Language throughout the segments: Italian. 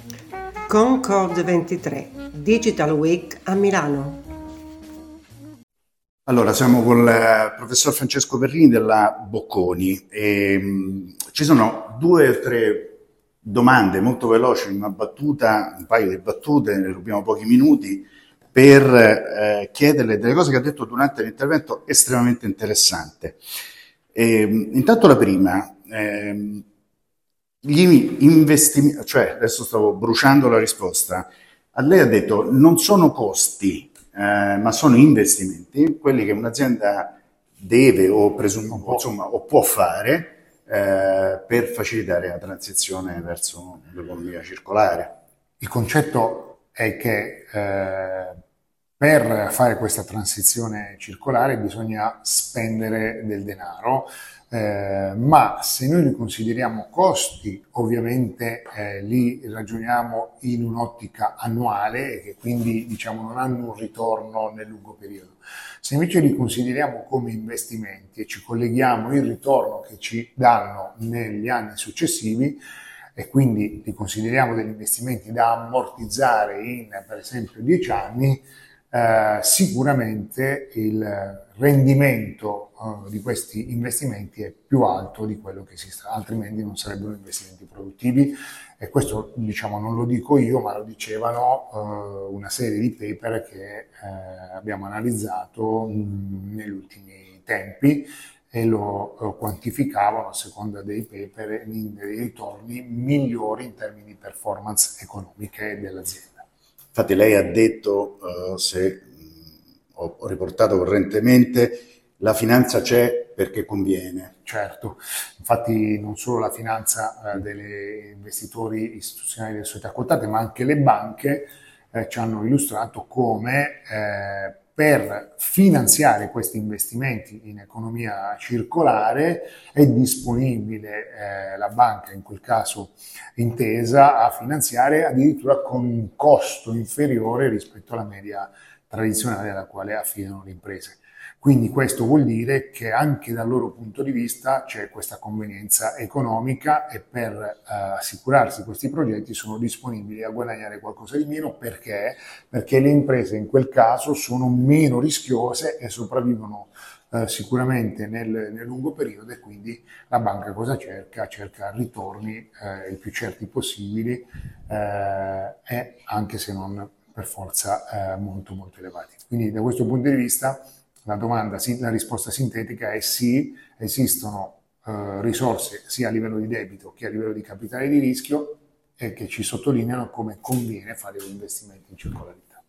Concord 23, Digital Week a Milano. Allora, siamo col professor Francesco Perrini della Bocconi e ci sono 2 o 3 domande molto veloci, un paio di battute, ne rubiamo pochi minuti, per chiederle delle cose che ha detto durante l'intervento estremamente interessante. Intanto la prima, gli investimenti, cioè adesso stavo bruciando la risposta, a lei ha detto non sono costi, ma sono investimenti, quelli che un'azienda deve o insomma, o può fare per facilitare la transizione verso l'economia circolare. Il concetto è che per fare questa transizione circolare bisogna spendere del denaro, ma se noi li consideriamo costi, ovviamente li ragioniamo in un'ottica annuale e che quindi diciamo non hanno un ritorno nel lungo periodo. Se invece li consideriamo come investimenti e ci colleghiamo il ritorno che ci danno negli anni successivi, e quindi li consideriamo degli investimenti da ammortizzare in per esempio 10 anni, sicuramente il rendimento di questi investimenti è più alto di quello che esiste, altrimenti non sarebbero investimenti produttivi, e questo diciamo non lo dico io, ma lo dicevano una serie di paper che abbiamo analizzato negli ultimi tempi e lo quantificavano a seconda dei paper in dei ritorni migliori in termini di performance economiche dell'azienda. Infatti lei ha detto, se ho riportato correntemente, la finanza c'è perché conviene. Certo, infatti non solo la finanza degli investitori istituzionali delle società quotate, ma anche le banche ci hanno illustrato come per finanziare questi investimenti in economia circolare è disponibile la banca, in quel caso Intesa, a finanziare addirittura con un costo inferiore rispetto alla media tradizionale alla quale affidano le imprese. Quindi questo vuol dire che anche dal loro punto di vista c'è questa convenienza economica e per assicurarsi questi progetti sono disponibili a guadagnare qualcosa di meno. Perché? Perché le imprese in quel caso sono meno rischiose e sopravvivono sicuramente nel lungo periodo, e quindi la banca cosa cerca? Cerca ritorni il più certi possibili, e anche se non per forza molto molto elevati. Quindi da questo punto di vista la risposta sintetica è sì, esistono risorse sia a livello di debito che a livello di capitale di rischio, e che ci sottolineano come conviene fare gli investimenti in circolarità.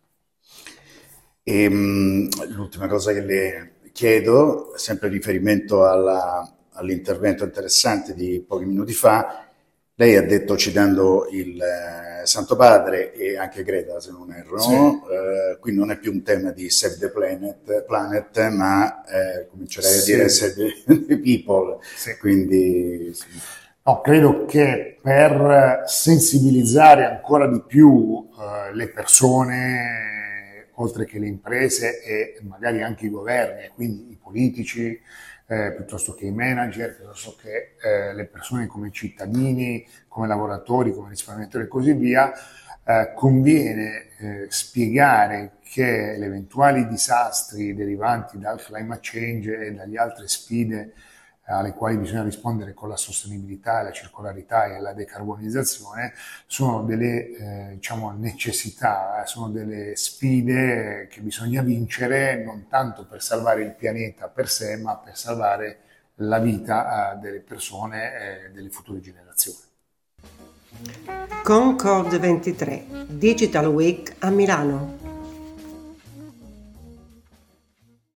L'ultima cosa che le chiedo, sempre in riferimento all'intervento interessante di pochi minuti fa, lei ha detto, citando il Santo Padre e anche Greta, se non erro, sì. Qui non è più un tema di Save the Planet, ma comincerei a dire Save the People. Sì. Quindi, sì. No, credo che per sensibilizzare ancora di più le persone, oltre che le imprese e magari anche i governi, e quindi i politici, piuttosto che i manager, piuttosto che le persone come cittadini, come lavoratori, come risparmiatori e così via, conviene spiegare che gli eventuali disastri derivanti dal climate change e dalle altre sfide alle quali bisogna rispondere con la sostenibilità, la circolarità e la decarbonizzazione sono delle diciamo necessità, sono delle sfide che bisogna vincere, non tanto per salvare il pianeta per sé, ma per salvare la vita delle persone e delle future generazioni. Concord 23, Digital Week a Milano.